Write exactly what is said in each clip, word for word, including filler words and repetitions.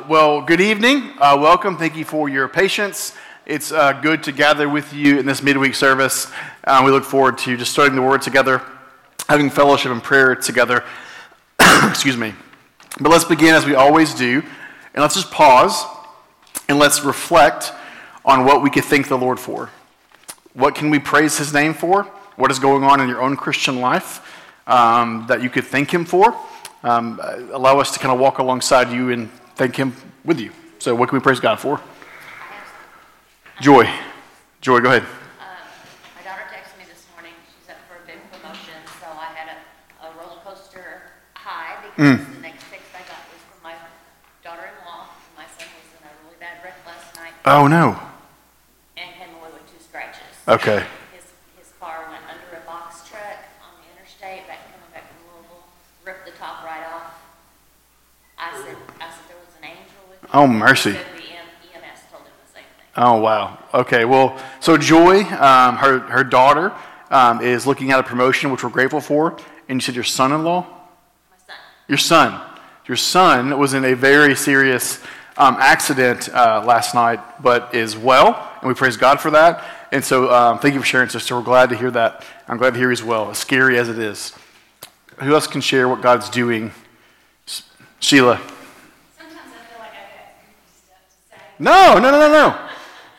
Um, well, good evening. Uh, welcome. Thank you for your patience. It's uh, good to gather with you in this midweek service. Uh, we look forward to just studying the Word together, having fellowship and prayer together. Excuse me. But let's begin as we always do, and let's just pause and let's reflect on what we could thank the Lord for. What can we praise His name for? What is going on in your own Christian life um, that you could thank Him for? Um, allow us to kind of walk alongside you and thank Him with you. So what can we praise God for? Joy. Joy, go ahead. Um, my daughter texted me this morning. She's up for a big promotion, so I had a, a roller coaster high because mm. the next text I got was from my daughter-in-law. My son was in a really bad wreck last night. Oh, no. And came away with two scratches. Okay. His, his car went under a box truck on the interstate, back coming back from Louisville, ripped the top right off. I said, I said there was an angel with him. Oh, mercy. He said the E M S told him the same thing. Oh, wow. Okay, well, so Joy, um, her, her daughter, um, is looking at a promotion, which we're grateful for. And you said your son-in-law? My son. Your son. Your son was in a very serious um, accident uh, last night, but is well, and we praise God for that. And so um, thank you for sharing, sister. We're glad to hear that. I'm glad to hear he's well, as scary as it is. Who else can share what God's doing? Sheila. Sometimes I feel like I got goofy stuff to say. No, no, no, no, no. uh,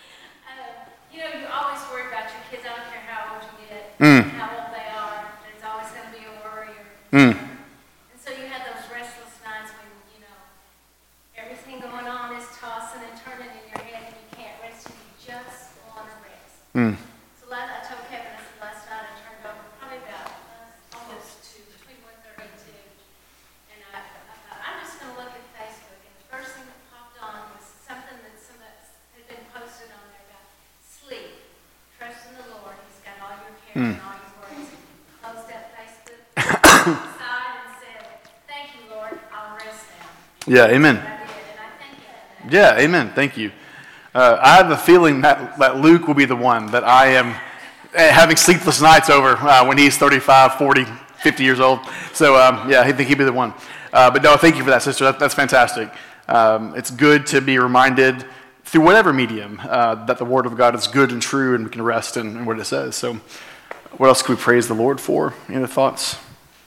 you know, you always worry about your kids. I don't care how old you get, Mm. how old they are. There's always going to be a worry. Or, Mm. And so you have those restless nights when, you know, everything going on is tossing and turning in your head and you can't rest and you just want to rest. Mm. So last, I told Kevin, I said last night I turned over probably about uh, almost to between one thirty and two. And I, I thought, I'm just going to look at Facebook. And the first thing that popped on was something that somebody had been posted on there about sleep. Trust in the Lord. He's got all your cares Mm. and all your worries. Closed up Facebook, sighed and said, thank you, Lord. I'll rest now. Yeah, amen. And I did, and I thank you for that. Yeah, amen. Thank you. Uh, I have a feeling that, that Luke will be the one that I am eh, having sleepless nights over uh, when he's thirty-five, forty, fifty years old. So, um, yeah, I think he'd be the one. Uh, but no, thank you for that, sister. That, that's fantastic. Um, it's good to be reminded through whatever medium uh, that the Word of God is good and true and we can rest in, in what it says. So what else can we praise the Lord for? Any other thoughts?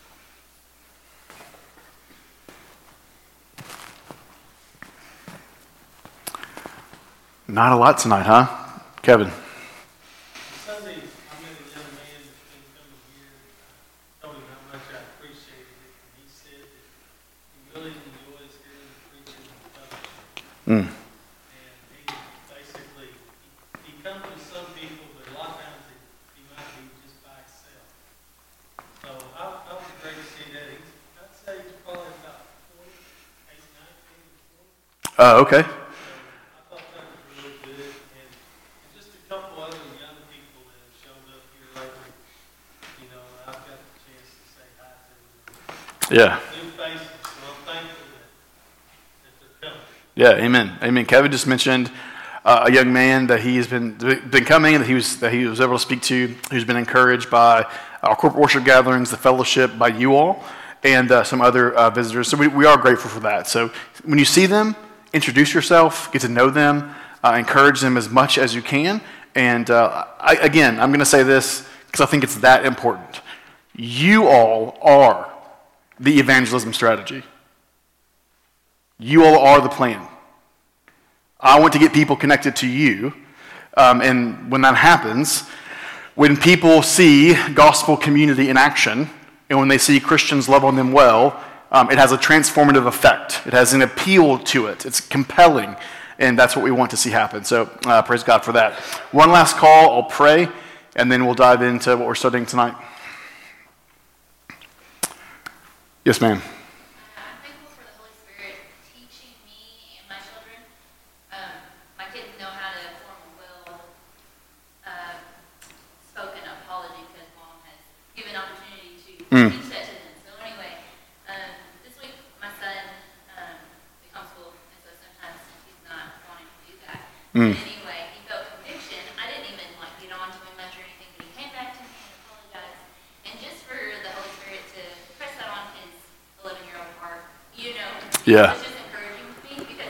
Not a lot tonight, huh? Kevin. Sunday, I met a young man that's been coming here. I told him how much I appreciated it, and he said that he really enjoys hearing the preaching and fellowship. Mm. And he basically, he, he comes with some people, but a lot of times he, he might be just by himself. So I, I was great to see that. He's, I'd say he's probably about forty, age nineteen, twenty. Oh, okay. Yeah. Yeah, amen. Amen. Kevin just mentioned uh, a young man that he has been been coming, that he was that he was able to speak to, who's been encouraged by our corporate worship gatherings, the fellowship, by you all, and uh, some other uh, visitors. So we, we are grateful for that. So when you see them, introduce yourself, get to know them, uh, encourage them as much as you can. And uh, I, again, I'm going to say this because I think it's that important. You all are the evangelism strategy. You all are the plan. I want to get people connected to you, um, and when that happens, when people see gospel community in action, and when they see Christians love on them well, um, it has a transformative effect. It has an appeal to it. It's compelling, and that's what we want to see happen. So uh, praise God for that. One last call, I'll pray, and then we'll dive into what we're studying tonight. Yes, ma'am. I'm thankful for the Holy Spirit teaching me and my children. Um, my kids know how to form a well-spoken uh, apology because Mom has given opportunity to Mm. teach that to them. So anyway, um, this week my son, um, we homeschool, and so sometimes he's not wanting to do that. Mm. But anyway, he felt conviction. I didn't even like get on to him much or anything, but he came back to me and apologized. And just for the Holy Spirit to press that on his eleven-year-old heart, you know, Yeah. it's just encouraging to me because I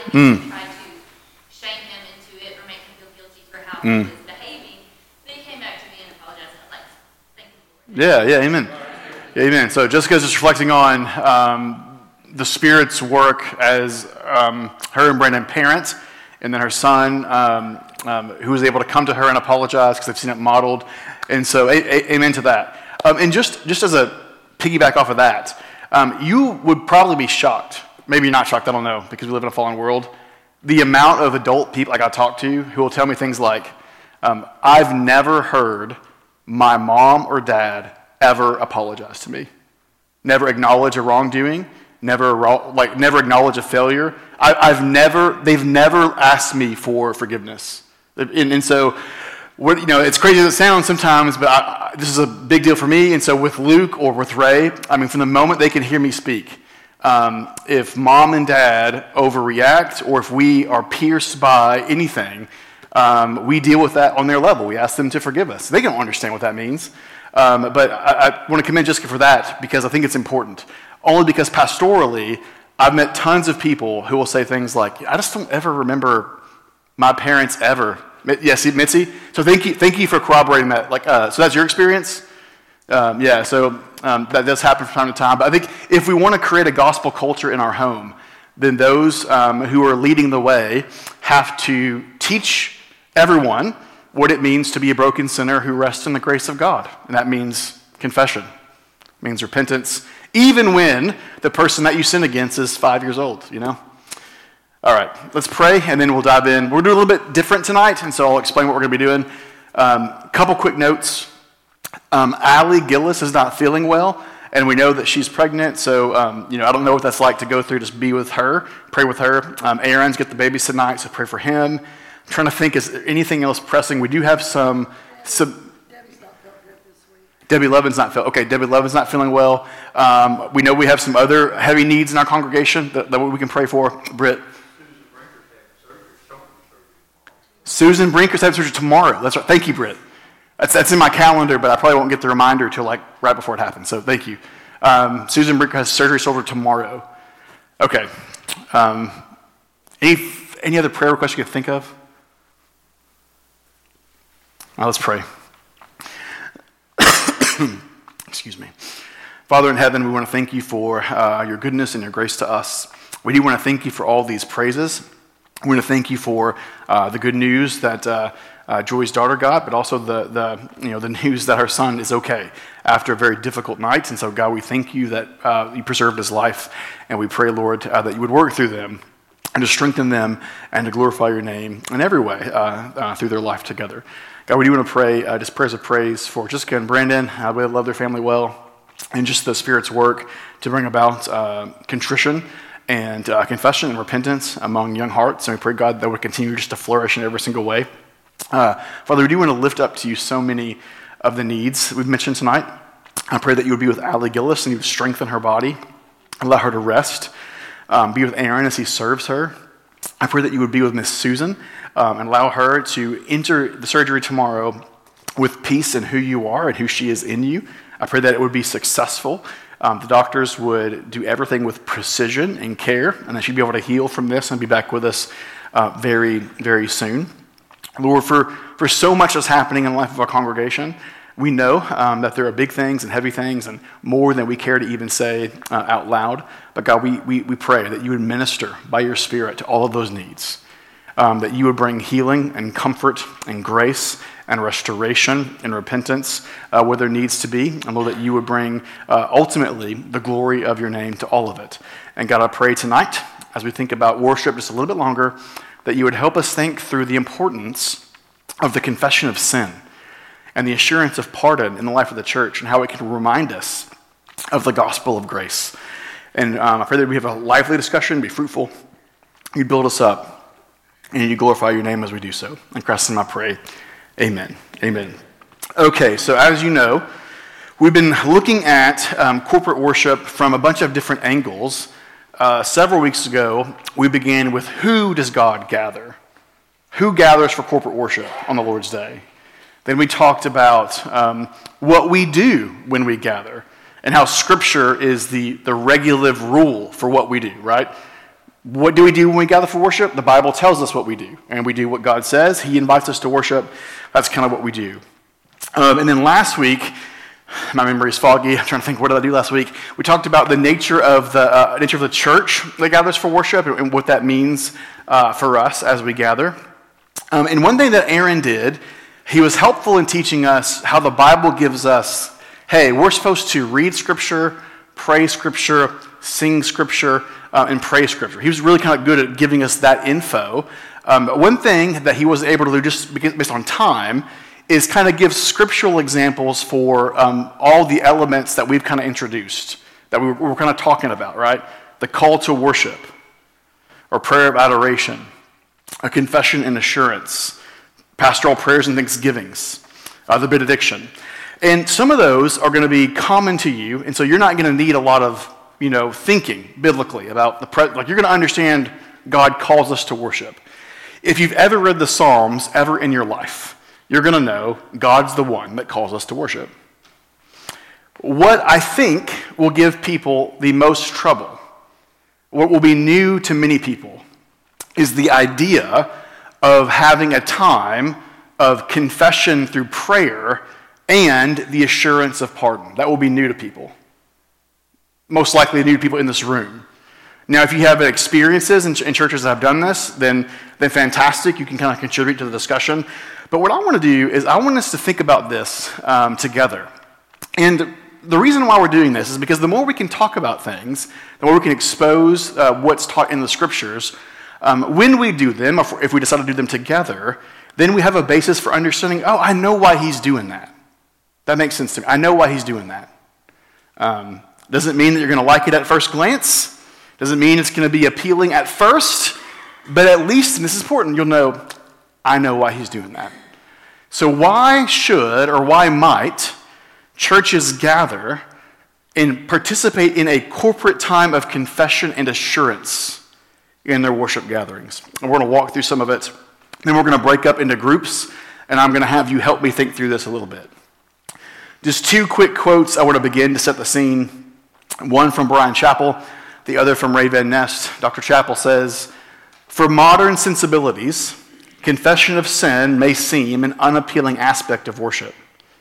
mm. try to shame him into it or make him feel guilty for how Mm. he was behaving. Then he came back to me and apologized. And I was like, thank you, Lord. Yeah, yeah, amen. Yeah, amen. So Jessica's just reflecting on um, the Spirit's work as um, her and Brandon parent, and then her son, um, um, who was able to come to her and apologize because they've seen it modeled. And so, a- a- amen to that. Um, and just, just as a piggyback off of that, um, you would probably be shocked. Maybe you're not shocked, I don't know, because we live in a fallen world. The amount of adult people like I talk to who will tell me things like, um, I've never heard my mom or dad ever apologize to me. Never acknowledge a wrongdoing. Never like never acknowledge a failure. I, I've never. They've never asked me for forgiveness. And, and so, what, you know, it's crazy as it sounds sometimes, but I, I, this is a big deal for me. And so, with Luke or with Ray, I mean, from the moment they can hear me speak, um, if mom and dad overreact, or if we are pierced by anything, um, we deal with that on their level. We ask them to forgive us. They don't understand what that means. Um, but I, I want to commend Jessica for that because I think it's important. Only because pastorally, I've met tons of people who will say things like, I just don't ever remember my parents ever. Yes, Mitzi? So thank you thank you for corroborating that. Like, uh, so that's your experience? Um, yeah, so um, that does happen from time to time. But I think if we want to create a gospel culture in our home, then those um, who are leading the way have to teach everyone what it means to be a broken sinner who rests in the grace of God. And that means confession. It means repentance, even when the person that you sin against is five years old, you know? All right, let's pray, and then we'll dive in. We're doing a little bit different tonight, and so I'll explain what we're going to be doing. A um, couple quick notes. Um, Allie Gillis is not feeling well, and we know that she's pregnant, so, um, you know, I don't know what that's like to go through, just be with her, pray with her. Um, Aaron's got the babies tonight, so pray for him. I'm trying to think, is there anything else pressing? We do have some... some Debbie Levin's not feel okay. Debbie Levin's not feeling well. Um, we know we have some other heavy needs in our congregation that, that we can pray for. Britt. Susan Brinker's having surgery tomorrow. That's right. Thank you, Britt. That's that's in my calendar, but I probably won't get the reminder until like right before it happens. So thank you. Um, Susan Brinker has surgery scheduled tomorrow. Okay. Um, any any other prayer requests you can think of? Now let's pray. Excuse me. Father in heaven, we want to thank you for uh, your goodness and your grace to us. We do want to thank you for all these praises. We want to thank you for uh, the good news that uh, uh, Joy's daughter got, but also the the you know the news that her son is okay after a very difficult night. And so, God, we thank you that uh, you preserved his life, and we pray, Lord, uh, that you would work through them and to strengthen them and to glorify your name in every way uh, uh, through their life together. God, we do want to pray uh, just prayers of praise for Jessica and Brandon. Uh, we love their family well, and just the Spirit's work to bring about uh, contrition and uh, confession and repentance among young hearts. And we pray, God, that would continue just to flourish in every single way. Uh, Father, we do want to lift up to you so many of the needs we've mentioned tonight. I pray that you would be with Allie Gillis and you would strengthen her body, allow her to rest. Um, be with Aaron as he serves her. I pray that you would be with Miss Susan um, and allow her to enter the surgery tomorrow with peace in who you are and who she is in you. I pray that it would be successful. Um, the doctors would do everything with precision and care, and that she'd be able to heal from this and be back with us uh, very, very soon. Lord, for, for so much that's happening in the life of our congregation, we know um, that there are big things and heavy things and more than we care to even say uh, out loud. But God, we, we, we pray that you would minister by your Spirit to all of those needs, um, that you would bring healing and comfort and grace and restoration and repentance uh, where there needs to be. And Lord, that you would bring uh, ultimately the glory of your name to all of it. And God, I pray tonight, as we think about worship just a little bit longer, that you would help us think through the importance of the confession of sin and the assurance of pardon in the life of the church and how it can remind us of the gospel of grace. And um, I pray that we have a lively discussion, be fruitful, you build us up, and you glorify your name as we do so. In Christ's name I pray, amen. Amen. Okay, so as you know, we've been looking at um, corporate worship from a bunch of different angles. Uh, several weeks ago, we began with who does God gather? Who gathers for corporate worship on the Lord's Day? Then we talked about um, what we do when we gather and how Scripture is the, the regulative rule for what we do, right? What do we do when we gather for worship? The Bible tells us what we do, and we do what God says. He invites us to worship. That's kind of what we do. Um, and then last week, my memory is foggy. I'm trying to think, what did I do last week? We talked about the nature of the uh, nature of the church that gathers for worship and, and what that means uh, for us as we gather. Um, and one thing that Aaron did, he was helpful in teaching us how the Bible gives us, hey, we're supposed to read Scripture, pray Scripture, sing Scripture, uh, and pray Scripture. He was really kind of good at giving us that info. Um, one thing that he was able to do just based on time is kind of give scriptural examples for um, all the elements that we've kind of introduced, that we were, we were kind of talking about, right? The call to worship, or prayer of adoration, a confession and assurance, pastoral prayers and thanksgivings, uh, the benediction. And some of those are going to be common to you, and so you're not going to need a lot of, you know, thinking biblically about the, pre- like you're going to understand God calls us to worship. If you've ever read the Psalms ever in your life, you're going to know God's the one that calls us to worship. What I think will give people the most trouble, what will be new to many people, is the idea of having a time of confession through prayer and the assurance of pardon. That will be new to people. Most likely new to people in this room. Now, if you have experiences in, ch- in churches that have done this, then, then fantastic. You can kind of contribute to the discussion. But what I want to do is I want us to think about this um, together. And the reason why we're doing this is because the more we can talk about things, the more we can expose uh, what's taught in the Scriptures. Um, when we do them, if, if we decide to do them together, then we have a basis for understanding, oh, I know why he's doing that. That makes sense to me. I know why he's doing that. Um, doesn't mean that you're going to like it at first glance. Doesn't mean it's going to be appealing at first. But at least, and this is important, you'll know, I know why he's doing that. So why should or why might churches gather and participate in a corporate time of confession and assurance in their worship gatherings? And we're going to walk through some of it. Then we're going to break up into groups, and I'm going to have you help me think through this a little bit. Just two quick quotes I want to begin to set the scene. One from Bryan Chapell, the other from Ray Van Nest. Doctor Chapell says, "For modern sensibilities, confession of sin may seem an unappealing aspect of worship.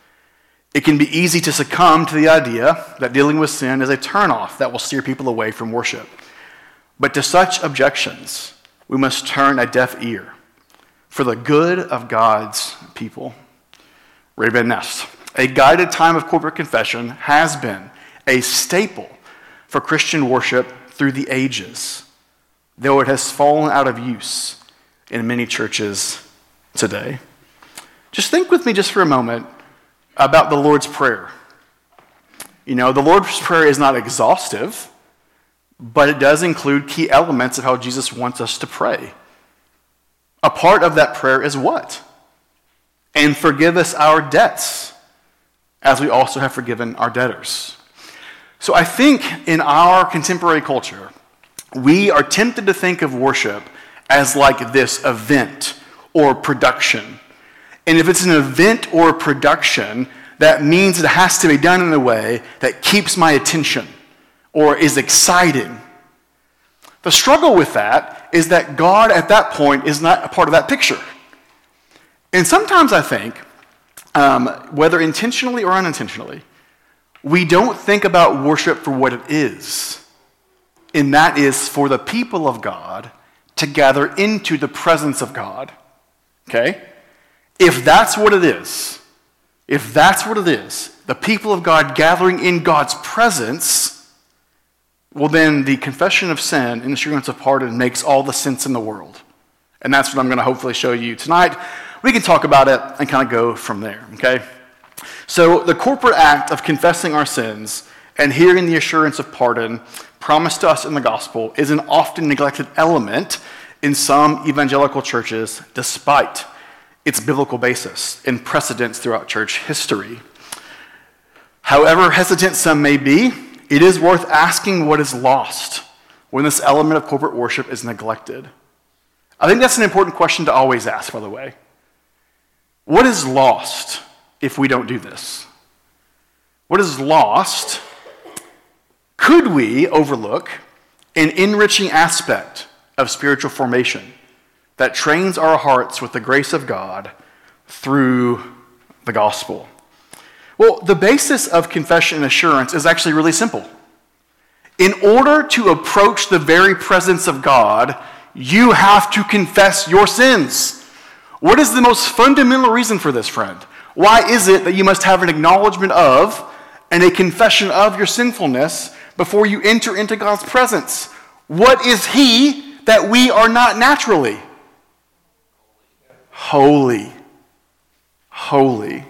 It can be easy to succumb to the idea that dealing with sin is a turnoff that will steer people away from worship. But to such objections, we must turn a deaf ear for the good of God's people." Ray Van Nest, "A guided time of corporate confession has been a staple for Christian worship through the ages, though it has fallen out of use in many churches today." Just think with me just for a moment about the Lord's Prayer. You know, the Lord's Prayer is not exhaustive, but it does include key elements of how Jesus wants us to pray. A part of that prayer is what? "And forgive us our debts, as we also have forgiven our debtors." So I think in our contemporary culture, we are tempted to think of worship as like this event or production. And if it's an event or a production, that means it has to be done in a way that keeps my attention or is exciting. The struggle with that is that God at that point is not a part of that picture. And sometimes I think, um, whether intentionally or unintentionally, we don't think about worship for what it is. And that is for the people of God to gather into the presence of God. Okay? If that's what it is, if that's what it is, the people of God gathering in God's presence, well then the confession of sin and assurance of pardon makes all the sense in the world. And that's what I'm going to hopefully show you tonight. We can talk about it and kind of go from there, okay? So the corporate act of confessing our sins and hearing the assurance of pardon promised to us in the gospel is an often neglected element in some evangelical churches, despite its biblical basis and precedents throughout church history. However hesitant some may be, it is worth asking what is lost when this element of corporate worship is neglected. I think that's an important question to always ask, by the way. What is lost if we don't do this? What is lost? Could we overlook an enriching aspect of spiritual formation that trains our hearts with the grace of God through the gospel? Well, the basis of confession and assurance is actually really simple. In order to approach the very presence of God, you have to confess your sins. What is the most fundamental reason for this, friend? Why is it that you must have an acknowledgement of and a confession of your sinfulness before you enter into God's presence? What is he that we are not naturally? Holy. Holy.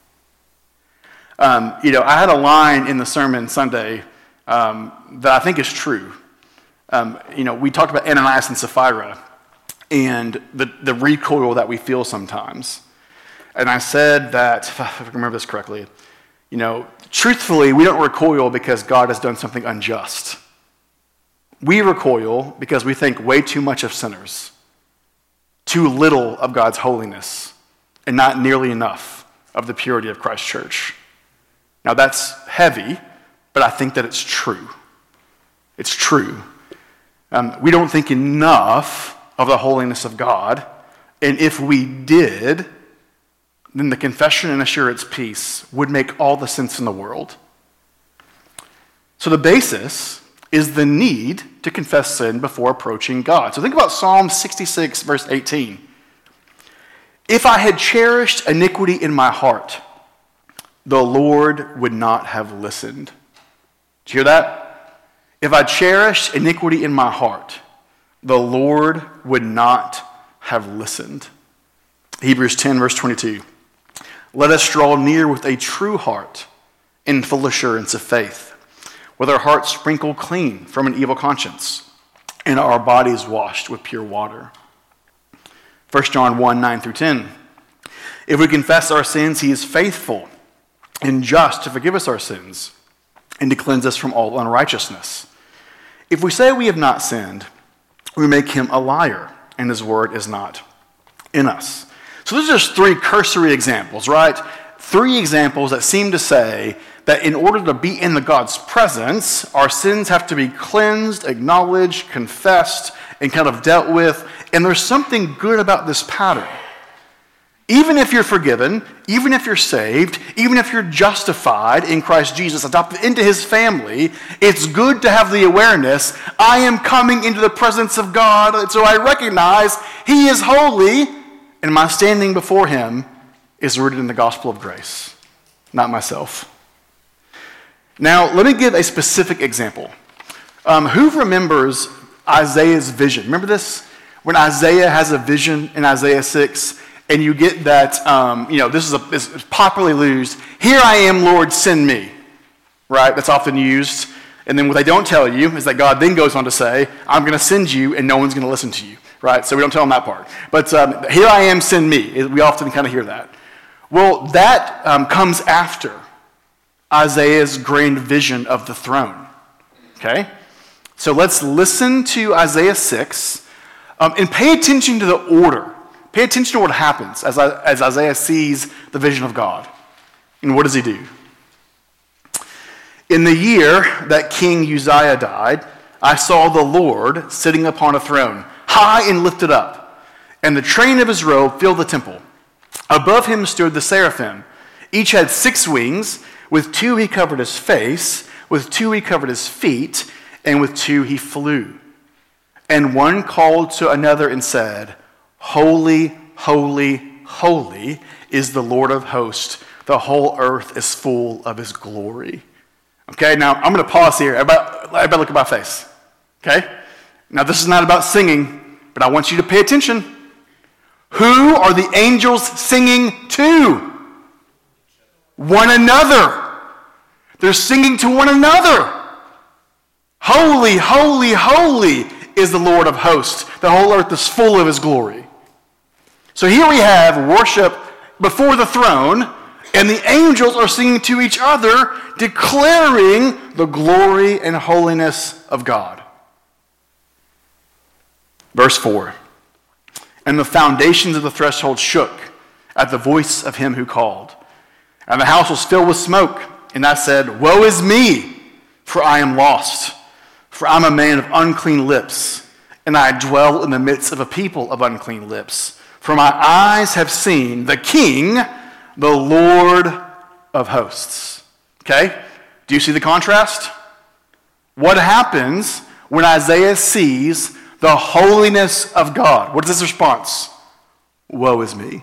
Um, you know, I had a line in the sermon Sunday um, that I think is true. Um, you know, we talked about Ananias and Sapphira and the, the recoil that we feel sometimes. And I said that, if I remember this correctly, you know, truthfully, we don't recoil because God has done something unjust. We recoil because we think way too much of sinners, too little of God's holiness, and not nearly enough of the purity of Christ's church. Now that's heavy, but I think that it's true. It's true. Um, we don't think enough of the holiness of God, and if we did, then the confession and assurance piece would make all the sense in the world. So the basis is the need to confess sin before approaching God. So think about Psalm sixty-six, verse eighteen. If I had cherished iniquity in my heart, the Lord would not have listened. Did you hear that? If I cherished iniquity in my heart, the Lord would not have listened. Hebrews ten, verse twenty-two. Let us draw near with a true heart in full assurance of faith, with our hearts sprinkled clean from an evil conscience and our bodies washed with pure water. First John one, nine through ten. If we confess our sins, he is faithful and just to forgive us our sins and to cleanse us from all unrighteousness. If we say we have not sinned, we make him a liar, and his word is not in us. So those are just three cursory examples, right? Three examples that seem to say that in order to be in the God's presence, our sins have to be cleansed, acknowledged, confessed, and kind of dealt with. And there's something good about this pattern. Even if you're forgiven, even if you're saved, even if you're justified in Christ Jesus, adopted into his family, it's good to have the awareness, I am coming into the presence of God, so I recognize he is holy, and my standing before him is rooted in the gospel of grace, not myself. Now, let me give a specific example. Um, who remembers Isaiah's vision? Remember this? When Isaiah has a vision in Isaiah six, and you get that, um, you know, this is, a, this is popularly used, here I am, Lord, send me, right? That's often used. And then what they don't tell you is that God then goes on to say, I'm going to send you, and no one's going to listen to you, right? So we don't tell them that part. But um, here I am, send me. We often kind of hear that. Well, that um, comes after Isaiah's grand vision of the throne, okay? So let's listen to Isaiah six um, and pay attention to the order. Pay attention to what happens as, as Isaiah sees the vision of God. And what does he do? In the year that King Uzziah died, I saw the Lord sitting upon a throne, high and lifted up, and the train of his robe filled the temple. Above him stood the seraphim. Each had six wings. With two he covered his face, with two he covered his feet, and with two he flew. And one called to another and said, Holy, holy, holy is the Lord of hosts. The whole earth is full of his glory. Okay, now I'm going to pause here. Everybody, everybody look at my face. Okay? Now this is not about singing, but I want you to pay attention. Who are the angels singing to? One another. They're singing to one another. Holy, holy, holy is the Lord of hosts. The whole earth is full of his glory. So here we have worship before the throne, and the angels are singing to each other, declaring the glory and holiness of God. Verse four. And the foundations of the threshold shook at the voice of him who called. And the house was filled with smoke. And I said, Woe is me, for I am lost. For I am a man of unclean lips, and I dwell in the midst of a people of unclean lips. For my eyes have seen the King, the Lord of hosts. Okay? Do you see the contrast? What happens when Isaiah sees the holiness of God? What is his response? Woe is me.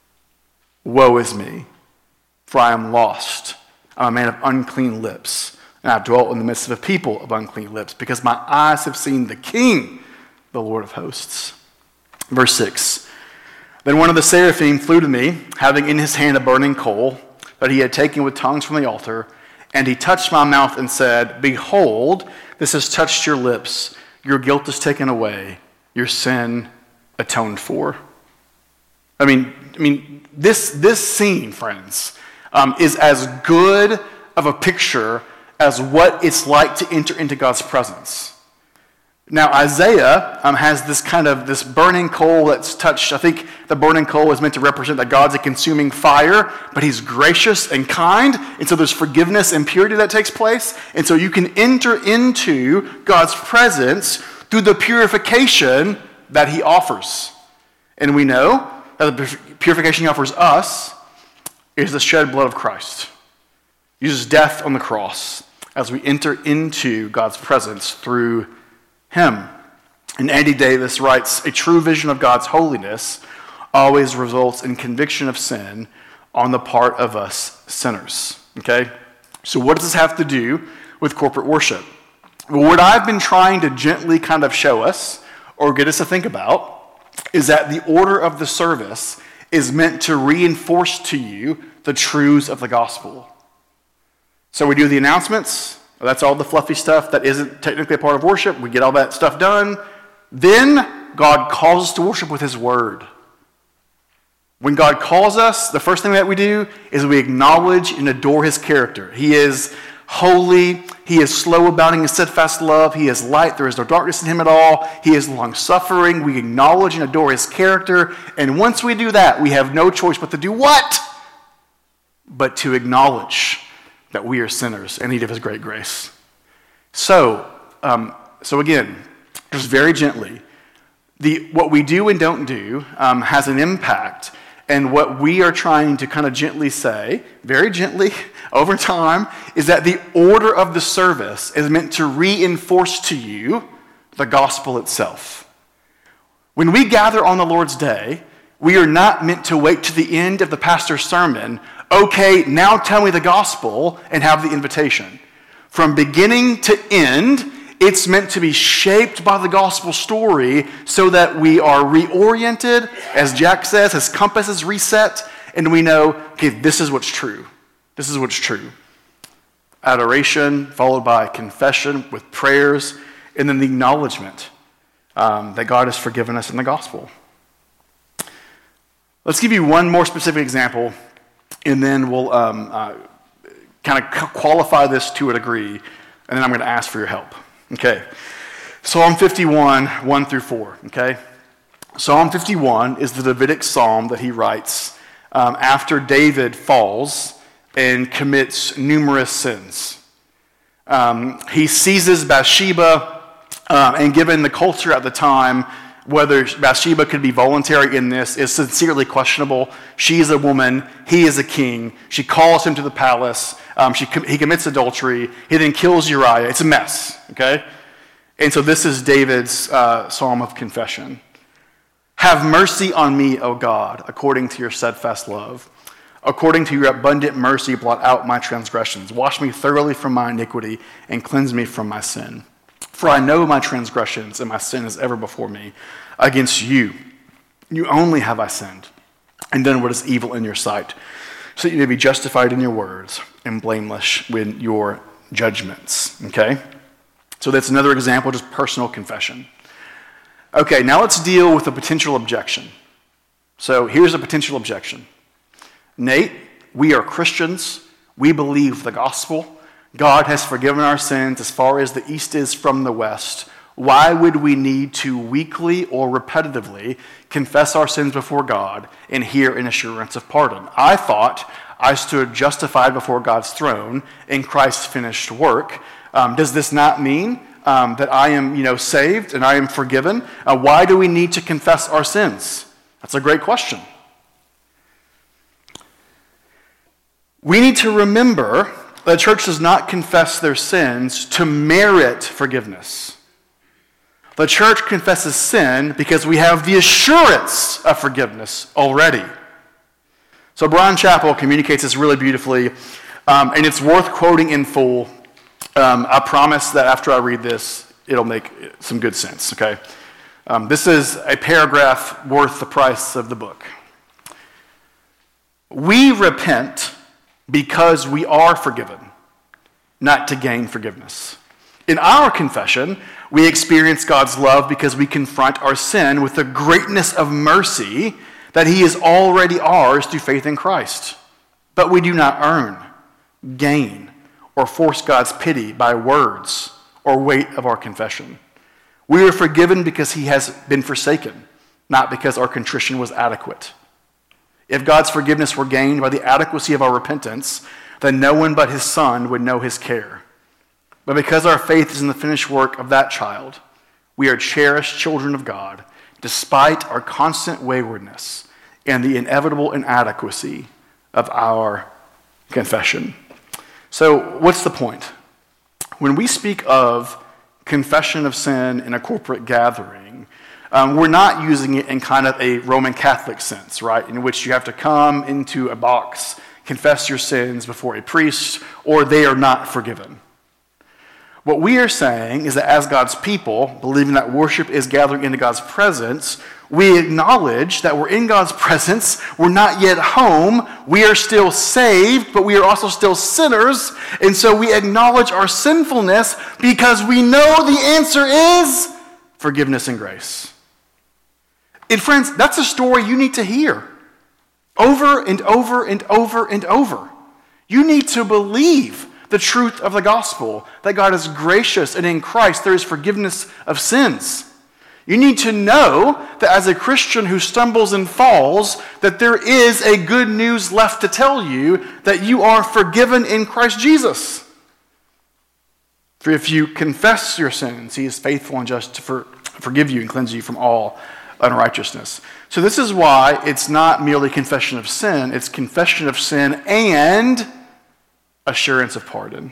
Woe is me. For I am lost. I'm a man of unclean lips, and I dwell in the midst of a people of unclean lips, because my eyes have seen the King, the Lord of hosts. Verse six. Then one of the seraphim flew to me, having in his hand a burning coal that he had taken with tongues from the altar, and he touched my mouth and said, Behold, this has touched your lips. Your guilt is taken away. Your sin atoned for. I mean, I mean, this this scene, friends, um, is as good of a picture as what it's like to enter into God's presence. Now, Isaiah um, has this kind of, this burning coal that's touched. I think the burning coal is meant to represent that God's a consuming fire, but he's gracious and kind, and so there's forgiveness and purity that takes place, and so you can enter into God's presence through the purification that he offers. And we know that the purification he offers us is the shed blood of Christ. He uses death on the cross as we enter into God's presence through him. And Andy Davis writes, a true vision of God's holiness always results in conviction of sin on the part of us sinners. Okay? So what does this have to do with corporate worship? Well, what I've been trying to gently kind of show us or get us to think about is that the order of the service is meant to reinforce to you the truths of the gospel. So we do the announcements. That's all the fluffy stuff that isn't technically a part of worship. We get all that stuff done. Then God calls us to worship with his word. When God calls us, the first thing that we do is we acknowledge and adore his character. He is holy. He is slow abounding in steadfast love. He is light. There is no darkness in him at all. He is long-suffering. We acknowledge and adore his character. And once we do that, we have no choice but to do what? But to acknowledge that we are sinners in need of his great grace. So, um, so again, just very gently, the what we do and don't do um, has an impact, and what we are trying to kind of gently say, very gently, over time, is that the order of the service is meant to reinforce to you the gospel itself. When we gather on the Lord's Day, we are not meant to wait to the end of the pastor's sermon. Okay, now tell me the gospel, and have the invitation. From beginning to end, it's meant to be shaped by the gospel story so that we are reoriented, as Jack says, his compass is reset, and we know, okay, this is what's true. This is what's true. Adoration, followed by confession with prayers, and then the acknowledgement um, that God has forgiven us in the gospel. Let's give you one more specific example, and then we'll um, uh, kind of qualify this to a degree, and then I'm going to ask for your help. Okay. Psalm fifty-one, one through four. Okay. Psalm fifty-one is the Davidic psalm that he writes um, after David falls and commits numerous sins. Um, he seizes Bathsheba, um, and given the culture at the time, whether Bathsheba could be voluntary in this is sincerely questionable. She is a woman. He is a king. She calls him to the palace. Um, she, he commits adultery. He then kills Uriah. It's a mess, okay? And so this is David's uh, psalm of confession. Have mercy on me, O God, according to your steadfast love. According to your abundant mercy, blot out my transgressions. Wash me thoroughly from my iniquity and cleanse me from my sin. For I know my transgressions, and my sin is ever before me. Against you, you only have I sinned, and done what is evil in your sight, so that you may be justified in your words and blameless in your judgments. Okay? So that's another example, just personal confession. Okay, now let's deal with a potential objection. So here's a potential objection. Nate, we are Christians. We believe the gospel. God has forgiven our sins as far as the east is from the west. Why would we need to weekly or repetitively confess our sins before God and hear an assurance of pardon? I thought I stood justified before God's throne in Christ's finished work. Um, does this not mean um, that I am, you know, saved and I am forgiven? Uh, why do we need to confess our sins? That's a great question. We need to remember that the church does not confess their sins to merit forgiveness. The church confesses sin because we have the assurance of forgiveness already. So Bryan Chapell communicates this really beautifully, um, and it's worth quoting in full. Um, I promise that after I read this, it'll make some good sense, okay? Um, this is a paragraph worth the price of the book. We repent because we are forgiven, not to gain forgiveness. In our confession, we experience God's love because we confront our sin with the greatness of mercy that he is already ours through faith in Christ. But we do not earn, gain, or force God's pity by words or weight of our confession. We are forgiven because he has been forsaken, not because our contrition was adequate. If God's forgiveness were gained by the adequacy of our repentance, then no one but his Son would know his care. But because our faith is in the finished work of that child, we are cherished children of God, despite our constant waywardness and the inevitable inadequacy of our confession. So, what's the point? When we speak of confession of sin in a corporate gathering, um, we're not using it in kind of a Roman Catholic sense, right? In which you have to come into a box, confess your sins before a priest, or they are not forgiven. What we are saying is that as God's people, believing that worship is gathering into God's presence, we acknowledge that we're in God's presence, we're not yet home, we are still saved, but we are also still sinners, and so we acknowledge our sinfulness because we know the answer is forgiveness and grace. And friends, that's a story you need to hear over and over and over and over. You need to believe the truth of the gospel, that God is gracious and in Christ there is forgiveness of sins. You need to know that as a Christian who stumbles and falls, that there is a good news left to tell you that you are forgiven in Christ Jesus. For if you confess your sins, he is faithful and just to for, forgive you and cleanse you from all unrighteousness. So this is why it's not merely confession of sin, it's confession of sin and assurance of pardon.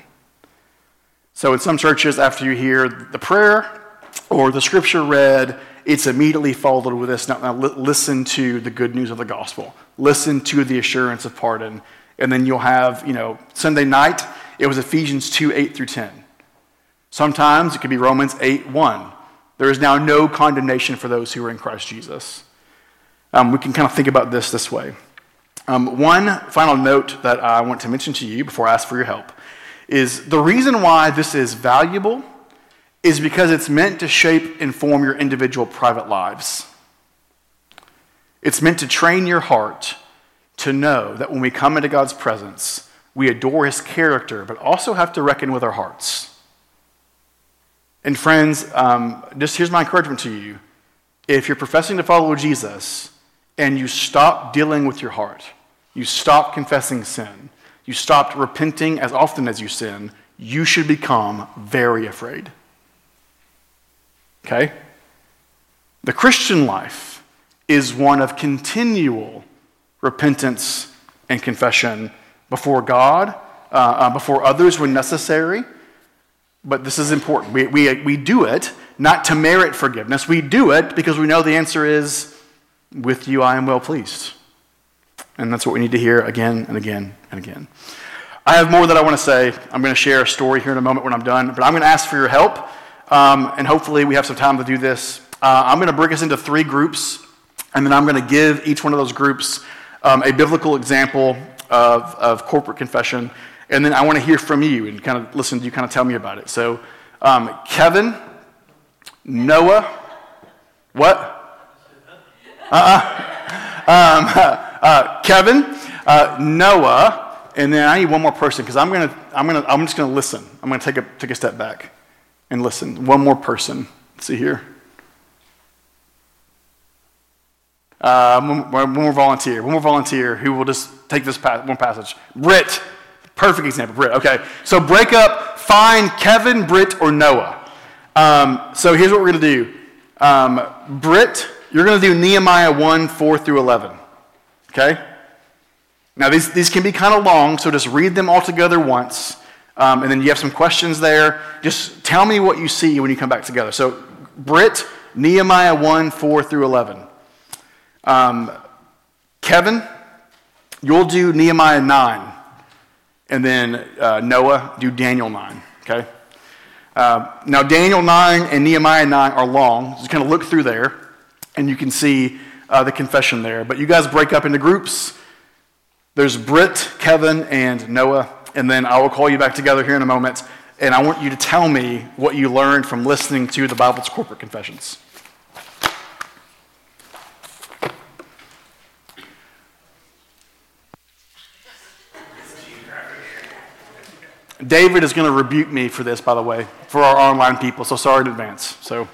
So in some churches, after you hear the prayer or the scripture read, it's immediately followed with this. Now, now listen to the good news of the gospel. Listen to the assurance of pardon. And then you'll have, you know, Sunday night, it was Ephesians two, eight through ten. Sometimes it could be Romans eight, one. There is now no condemnation for those who are in Christ Jesus. Um, we can kind of think about this this way. Um, one final note that I want to mention to you before I ask for your help is the reason why this is valuable is because it's meant to shape and form your individual private lives. It's meant to train your heart to know that when we come into God's presence, we adore his character, but also have to reckon with our hearts. And friends, um, just here's my encouragement to you. If you're professing to follow Jesus and you stop dealing with your heart, you stop confessing sin, you stopped repenting as often as you sin, you should become very afraid. Okay? The Christian life is one of continual repentance and confession before God, uh, uh, before others when necessary. But this is important. We, we, we do it not to merit forgiveness. We do it because we know the answer is, with you I am well pleased. And that's what we need to hear again and again and again. I have more that I want to say. I'm going to share a story here in a moment when I'm done, but I'm going to ask for your help, um, and hopefully we have some time to do this. Uh, I'm going to break us into three groups, and then I'm going to give each one of those groups um, a biblical example of, of corporate confession, and then I want to hear from you and kind of listen to you kind of tell me about it. So, um, Kevin, Noah, what? Uh-uh. Um, uh, Kevin, uh, Noah, and then I need one more person because I'm gonna, I'm gonna, I'm just gonna listen. I'm gonna take a take a step back and listen. One more person. Let's see here. Uh, one, one more volunteer. One more volunteer who will just take this pa- one passage. Britt, perfect example. Britt. Okay, so break up. Find Kevin, Britt, or Noah. Um, so here's what we're going to do. Um, Britt, you're going to do Nehemiah one, four through eleven. Okay? Now, these, these can be kind of long, so just read them all together once. Um, and then you have some questions there. Just tell me what you see when you come back together. So, Britt, Nehemiah one, four through eleven. Um, Kevin, you'll do Nehemiah nine. And then uh, Noah, do Daniel nine. Okay? Uh, now, Daniel nine and Nehemiah nine are long. Just kind of look through there, and you can see uh, the confession there. But you guys break up into groups. There's Britt, Kevin, and Noah. And then I will call you back together here in a moment. And I want you to tell me what you learned from listening to the Bible's corporate confessions. David is going to rebuke me for this, by the way, for our online people. So sorry in advance. So.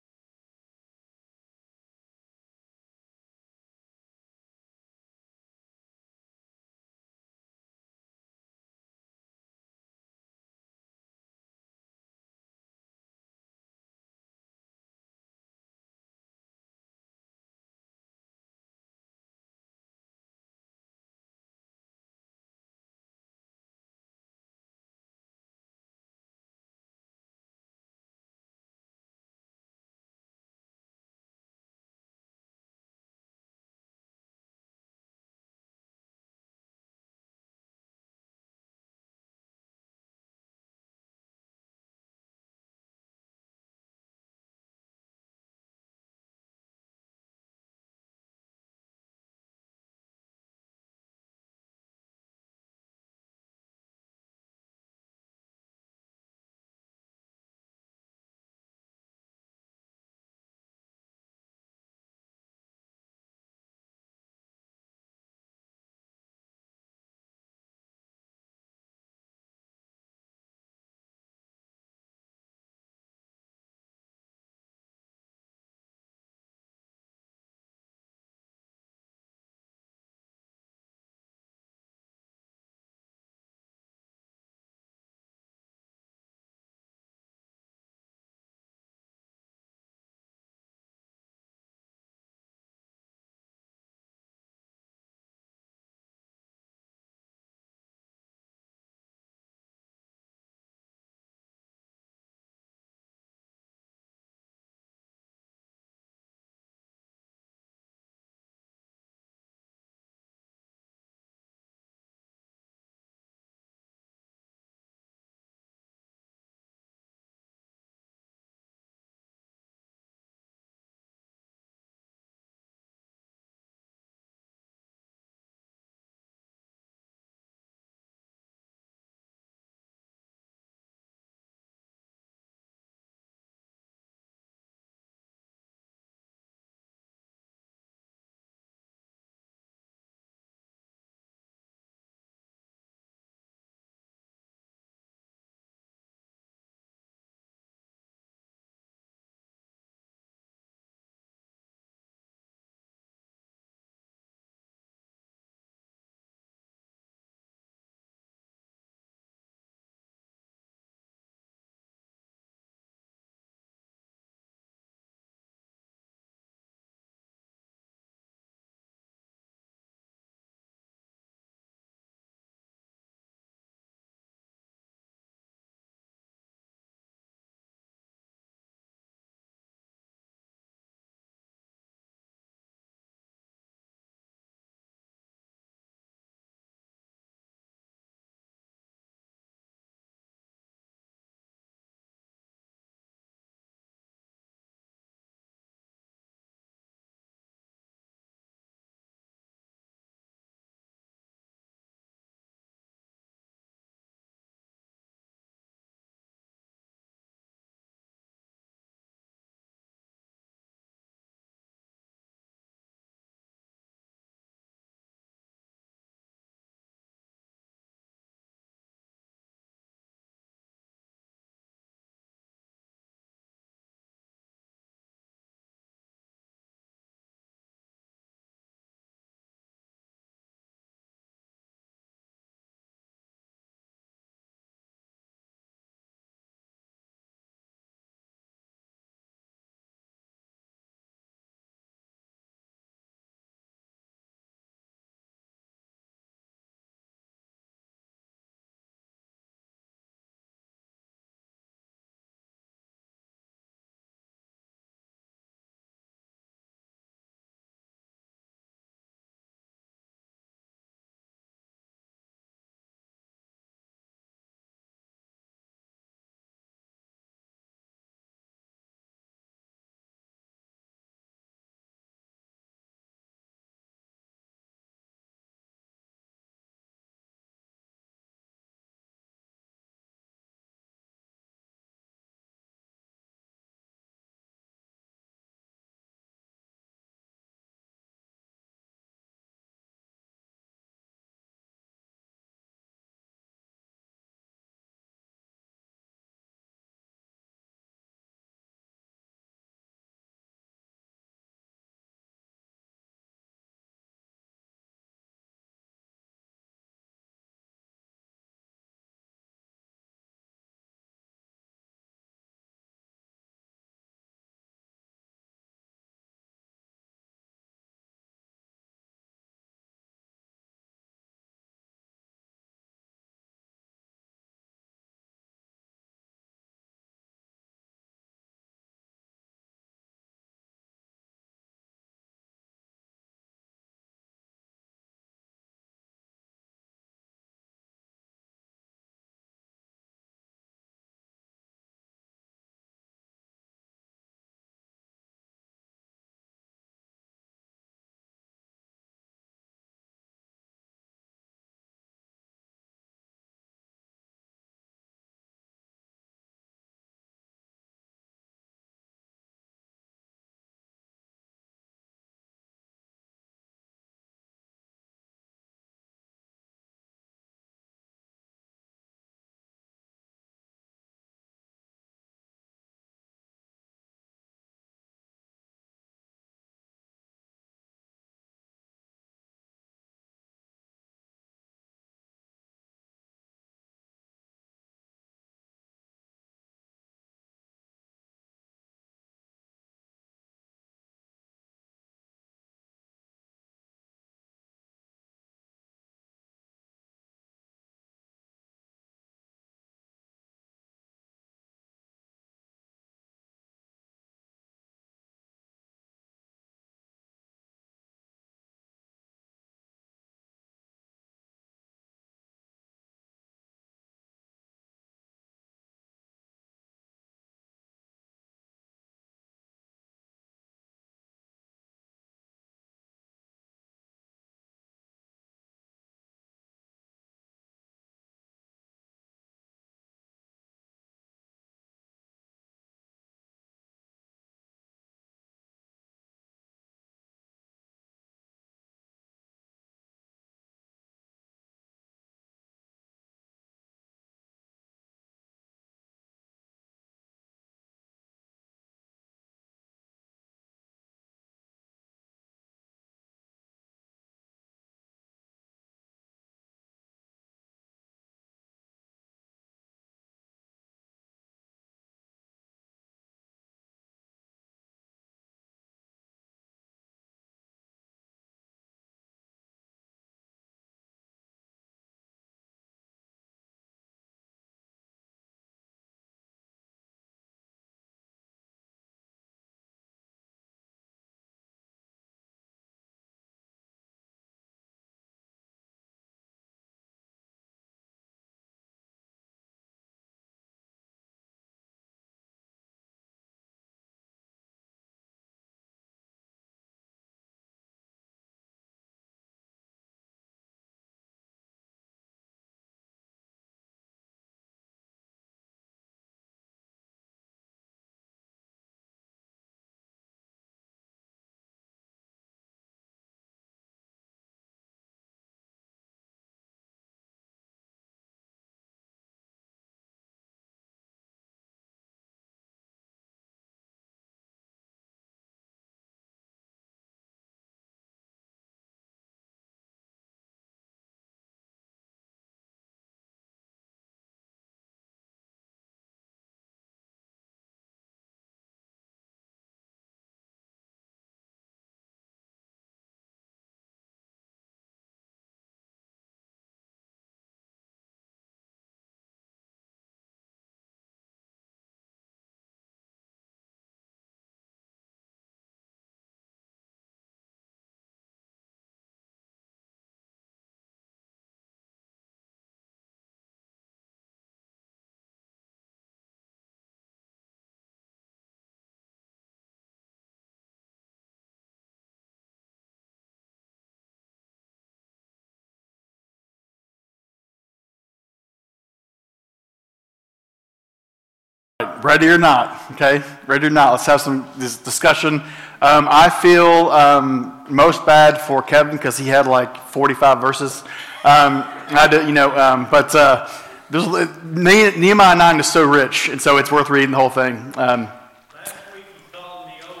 Ready or not, okay? Ready or not, let's have some this discussion. Um, I feel um, most bad for Kevin because he had like forty-five verses. Um, I did, you know, um, but uh, there's, Nehemiah nine is so rich, and so it's worth reading the whole thing. Um, Last week you called me old.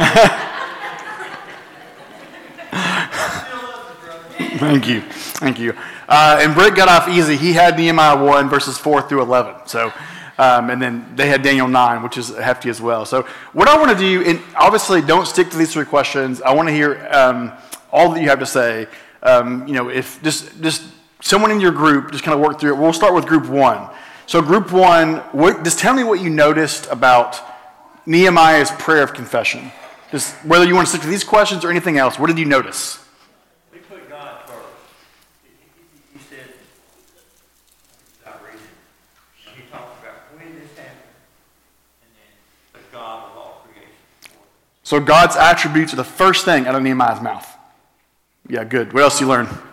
Still love you, brother. Thank you, thank you. Uh, and Britt got off easy. He had Nehemiah one verses four through eleven. So. Um, and then they had Daniel nine, which is hefty as well. So what I want to do, and obviously don't stick to these three questions. I want to hear um, all that you have to say. Um, you know, if just just someone in your group, just kind of work through it. We'll start with group one. So group one, what, just tell me what you noticed about Nehemiah's prayer of confession. Just whether you want to stick to these questions or anything else. What did you notice? We put God first. He, he said, stop reading. He talked about when this happened, and then the God of all creation. So God's attributes are the first thing out of Nehemiah's mouth. Yeah, good. What else did you learn? God,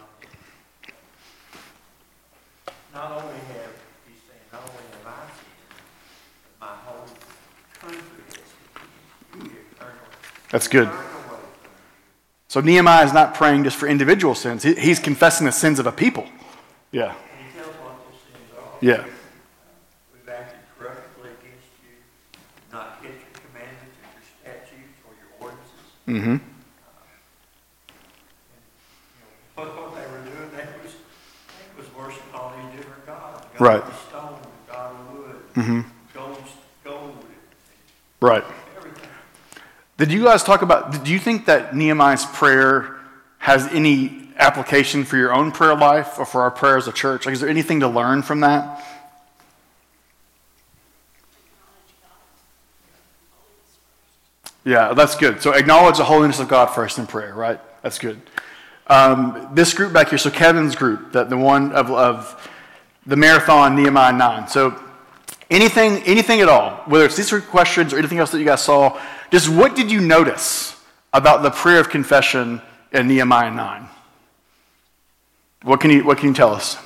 not only have, he's saying, not only have I sinned, but my whole country has sinned. That's good. Turn away from me. So Nehemiah is not praying just for individual sins. He, he's confessing the sins of a people. Yeah. And he tells what those sins are. Yeah. We've acted corruptly against you, not kept your commandments or your statutes or your ordinances. Mm-hmm. What, what they were doing, they was, they was worshiping all these different gods. God Right. of stone, God of wood, Mm-hmm. gold, gold, Right. everything. Did you guys talk about, do you think that Nehemiah's prayer has any application for your own prayer life or for our prayer as a church? Like, is there anything to learn from that? Yeah, that's good. So acknowledge the holiness of God first in prayer, right? That's good. Um, this group back here, so Kevin's group, that the one of, of the marathon Nehemiah nine. So anything, anything at all, whether it's these three questions or anything else that you guys saw, just what did you notice about the prayer of confession in Nehemiah nine? What can you, what can you tell us?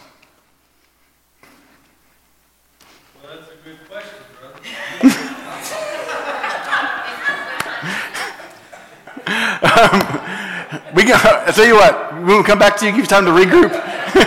Well, that's a good question, brother. We can, I'll tell you what, we'll come back to you, give you time to regroup. I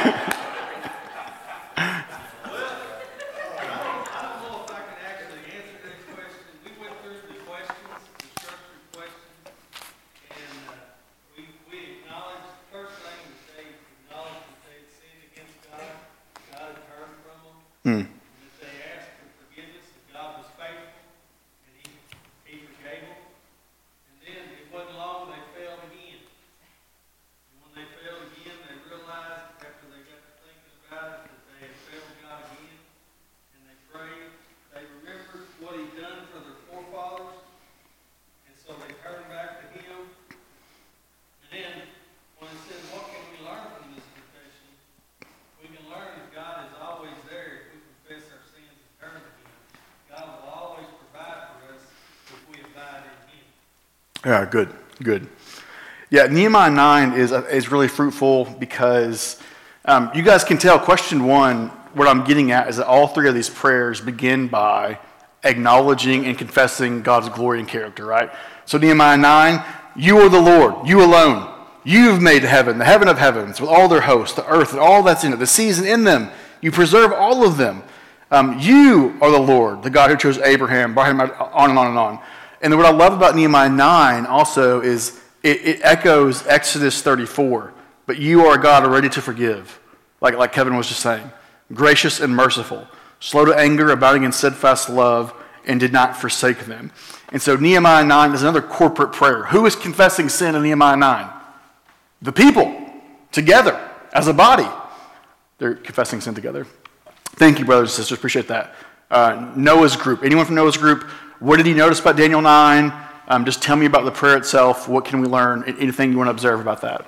don't know if I can actually answer that question. We went through the questions, the structured questions, and uh, we, we acknowledged, the first thing was they acknowledged that they had sinned against God, God had turned from them, Hmm. and that they asked for forgiveness, that God was faithful, and he, he forgave them. And then it wasn't long, they failed again. And when they failed again, they realized, after they got to thinking about it, that they had failed God again, and they prayed. They remembered what he'd done for their forefathers, and so they turned back to him. And then, when it says, what can we learn from this confession? We can learn that God is always there if we confess our sins and turn to him. God will always provide for us if we abide in him. Yeah, good, good. Yeah, Nehemiah nine is is really fruitful because um, you guys can tell. Question one, what I'm getting at is that all three of these prayers begin by acknowledging and confessing God's glory and character. Right. So Nehemiah nine, you are the Lord, you alone. You've made heaven, the heaven of heavens, with all their hosts, the earth and all that's in it, the seas and in them. You preserve all of them. Um, you are the Lord, the God who chose Abraham, brought him out, on and on and on. And then what I love about Nehemiah nine also is it, it echoes Exodus thirty-four. But you are a God ready to forgive, like, like Kevin was just saying. Gracious and merciful, slow to anger, abounding in steadfast love, and did not forsake them. And so Nehemiah nine is another corporate prayer. Who is confessing sin in Nehemiah nine? The people, together, as a body. They're confessing sin together. Thank you, brothers and sisters. Appreciate that. Uh, Noah's group. Anyone from Noah's group? What did he notice about Daniel nine? Um, just tell me about the prayer itself. What can we learn? Anything you want to observe about that?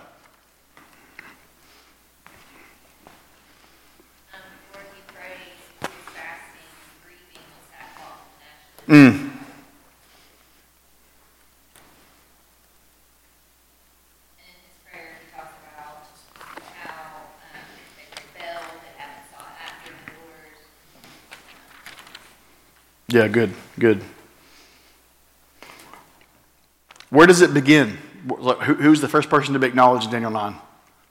Um, before he prayed, he was fasting and grieving with sackcloth and ashes. Mm. And in his prayer, he talks about how um, they rebelled, they haven't sought after the Lord. Yeah, good, good. Where does it begin? Who- Who's the first person to be acknowledged in Daniel nine?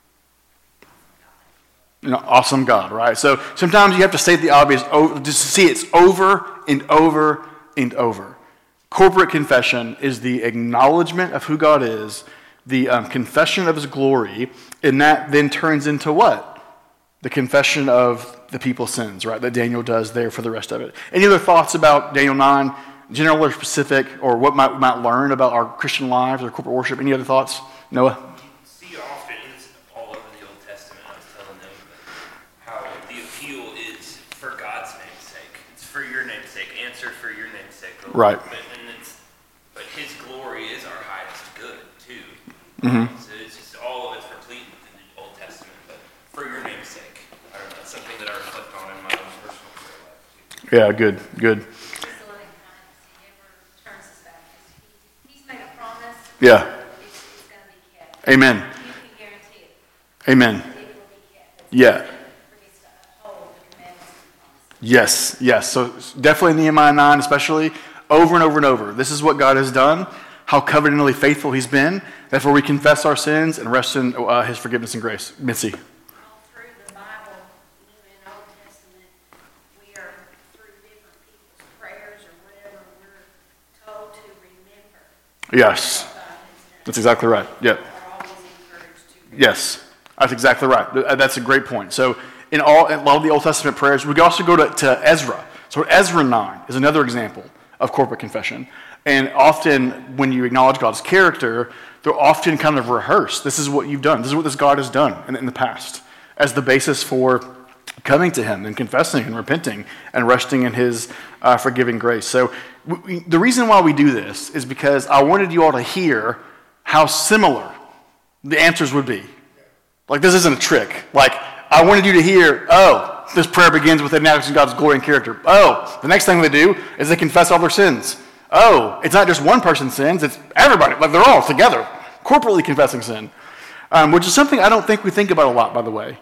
You know, awesome God, right? So sometimes you have to state the obvious, oh, just to see it's over and over and over. Corporate confession is the acknowledgement of who God is, the um, confession of his glory, and that then turns into what? The confession of the people's sins, right, that Daniel does there for the rest of it. Any other thoughts about Daniel nine, general or specific, or what might, we might learn about our Christian lives or corporate worship? Any other thoughts? Noah? See often, it's all over the Old Testament, I was telling them, how the appeal is for God's name's sake. It's for your name's sake, answered for your name's sake. O Lord. Right. But, and it's, but his glory is our highest good, too. Mm-hmm. So it's just all of it's complete within the Old Testament, but for your name's sake. I don't know, it's something that I reflect on in my own personal prayer life, too. Yeah, good, good. He's a loving kindness. He never turns his back. He- He's made a promise. Yeah. It's, it's going to be kept. Amen. You can guarantee it. Amen. It will be kept. Yeah. For us to uphold the commandments and promises. Yes, yes. So definitely Nehemiah nine especially, over and over and over. This is what God has done, how covenantally faithful he's been. Therefore we confess our sins and rest in uh, his forgiveness and grace. Mitzi. All through the Bible, New and Old Testament, we are through different people's prayers or whatever, we're told to remember Yes, what God has done. that's exactly right. Yep. We're always encouraged to remember. Yes, that's exactly right. Th- That's a great point. So in all, in a lot of the Old Testament prayers, we can also go to, to Ezra. So Ezra nine is another example of corporate confession. And often when you acknowledge God's character, they're often kind of rehearsed. This is what you've done. This is what this God has done in, in the past as the basis for coming to him and confessing and repenting and resting in his uh, forgiving grace. So we, we, the reason why we do this is because I wanted you all to hear how similar the answers would be. Like, this isn't a trick. Like, I wanted you to hear, oh, this prayer begins with acknowledging God's glory and character. Oh, the next thing they do is they confess all their sins. Oh, it's not just one person's sins, it's everybody. Like, they're all together, corporately confessing sin, um, which is something I don't think we think about a lot, by the way.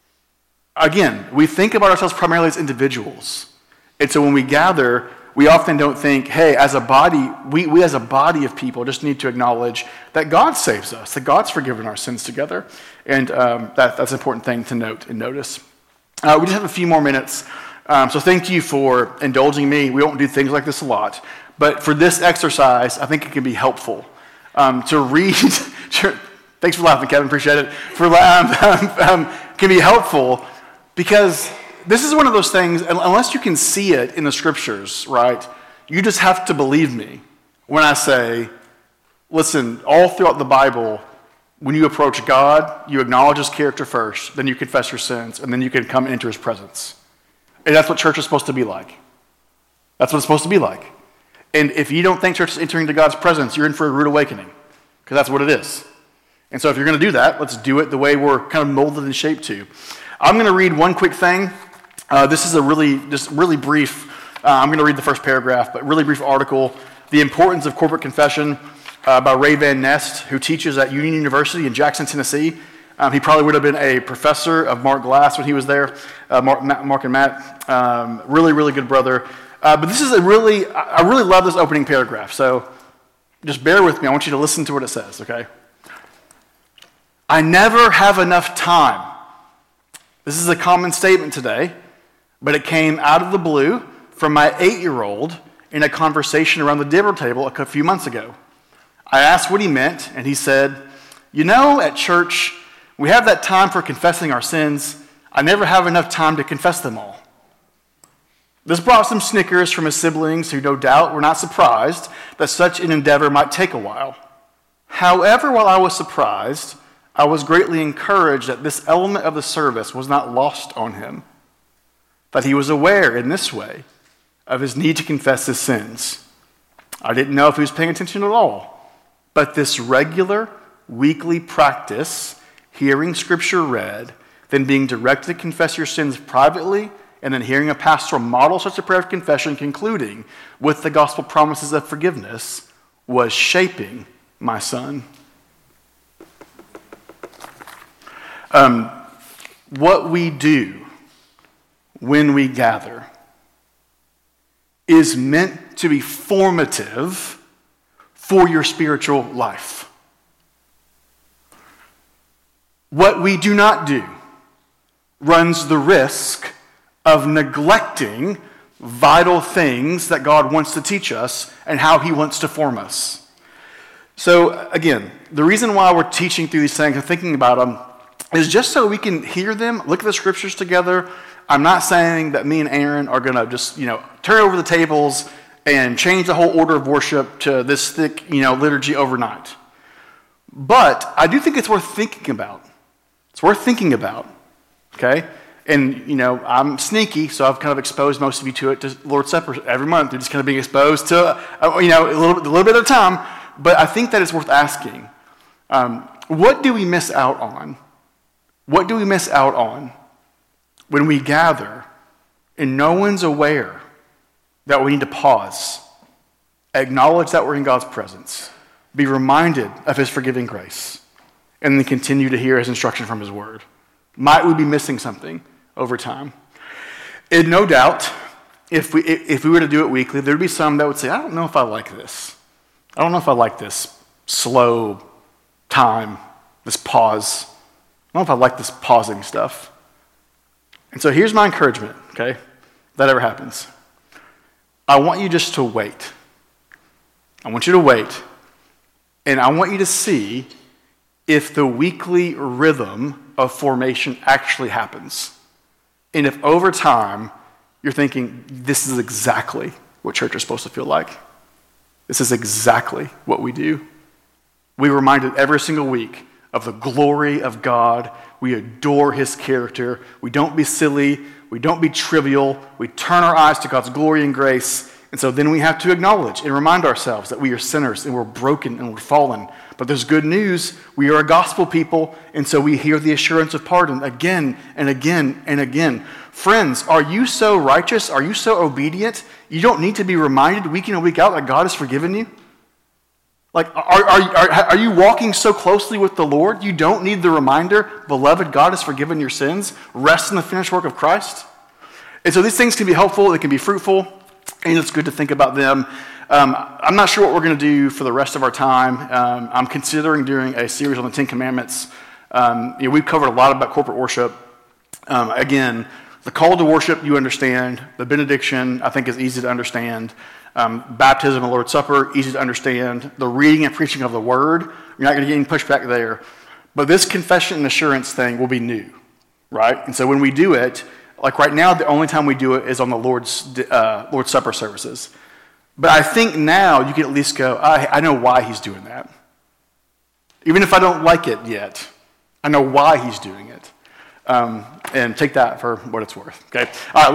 Again, we think about ourselves primarily as individuals. And so when we gather, we often don't think, hey, as a body, we, we as a body of people just need to acknowledge that God saves us, that God's forgiven our sins together. And um, that, that's an important thing to note and notice. Uh, we just have a few more minutes. Um, so thank you for indulging me. We don't do things like this a lot. But for this exercise, I think it can be helpful um, to read. Thanks for laughing, Kevin. Appreciate it. For um, um, can be helpful because this is one of those things, unless you can see it in the scriptures, right? You just have to believe me when I say, listen, all throughout the Bible, when you approach God, you acknowledge his character first, then you confess your sins, and then you can come into his presence. And that's what church is supposed to be like. That's what it's supposed to be like. And if you don't think church is entering into God's presence, you're in for a rude awakening, because that's what it is. And so if you're going to do that, let's do it the way we're kind of molded and shaped to. I'm going to read one quick thing. Uh, this is a really, just really brief, uh, I'm going to read the first paragraph, but really brief article, The Importance of Corporate Confession uh, by Ray Van Nest, who teaches at Union University in Jackson, Tennessee. Um, he probably would have been a professor of Mark Glass when he was there, uh, Mark, Mark and Matt. Um, really, really good brother. Uh, but this is a really, I really love this opening paragraph, so just bear with me. I want you to listen to what it says, okay? I never have enough time. This is a common statement today, but it came out of the blue from my eight-year-old in a conversation around the dinner table a few months ago. I asked what he meant, and he said, you know, at church, we have that time for confessing our sins. I never have enough time to confess them all. This brought some snickers from his siblings who no doubt were not surprised that such an endeavor might take a while. However, while I was surprised, I was greatly encouraged that this element of the service was not lost on him, that he was aware in this way of his need to confess his sins. I didn't know if he was paying attention at all, but this regular, weekly practice, hearing scripture read, then being directed to confess your sins privately, and then hearing a pastor model such a prayer of confession, concluding with the gospel promises of forgiveness, was shaping my son. Um, what we do when we gather is meant to be formative for your spiritual life. What we do not do runs the risk of neglecting vital things that God wants to teach us and how he wants to form us. So again, the reason why we're teaching through these things and thinking about them is just so we can hear them, look at the scriptures together. I'm not saying that me and Aaron are going to just, you know, turn over the tables and change the whole order of worship to this thick, you know, liturgy overnight. But I do think it's worth thinking about. It's worth thinking about, okay? And, you know, I'm sneaky, so I've kind of exposed most of you to it, to Lord's Supper every month. You're just kind of being exposed to, uh, you know, a little, a little bit at a time. But I think that it's worth asking. Um, what do we miss out on? What do we miss out on when we gather and no one's aware that we need to pause, acknowledge that we're in God's presence, be reminded of his forgiving grace, and then continue to hear his instruction from his word? Might we be missing something over time? And no doubt, if we if we were to do it weekly, there would be some that would say, I don't know if I like this. I don't know if I like this slow time, this pause. I don't know if I like this pausing stuff. And so here's my encouragement, okay, if that ever happens. I want you just to wait. I want you to wait, and I want you to see if the weekly rhythm of formation actually happens. And if over time you're thinking, this is exactly what church is supposed to feel like. This is exactly what we do. We reminded every single week of the glory of God. We adore his character. We don't be silly. We don't be trivial. We turn our eyes to God's glory and grace. And so then we have to acknowledge and remind ourselves that we are sinners and we're broken and we're fallen. But there's good news. We are a gospel people, and so we hear the assurance of pardon again and again and again. Friends, are you so righteous? Are you so obedient? You don't need to be reminded week in and week out that God has forgiven you? Like, are, are, are, are you walking so closely with the Lord? You don't need the reminder, beloved, God has forgiven your sins. Rest in the finished work of Christ. And so these things can be helpful. They can be fruitful. And it's good to think about them. Um, I'm not sure what we're going to do for the rest of our time. Um, I'm considering doing a series on the Ten Commandments. Um, you know, we've covered a lot about corporate worship. Um, again, the call to worship, you understand. The benediction, I think, is easy to understand. Um, baptism and Lord's Supper, easy to understand. The reading and preaching of the Word, you're not going to get any pushback there. But this confession and assurance thing will be new, right? And so when we do it, like right now, the only time we do it is on the Lord's uh, Lord's Supper services. But I think now you can at least go, I, I know why he's doing that. Even if I don't like it yet, I know why he's doing it. Um, and take that for what it's worth. Okay. All right.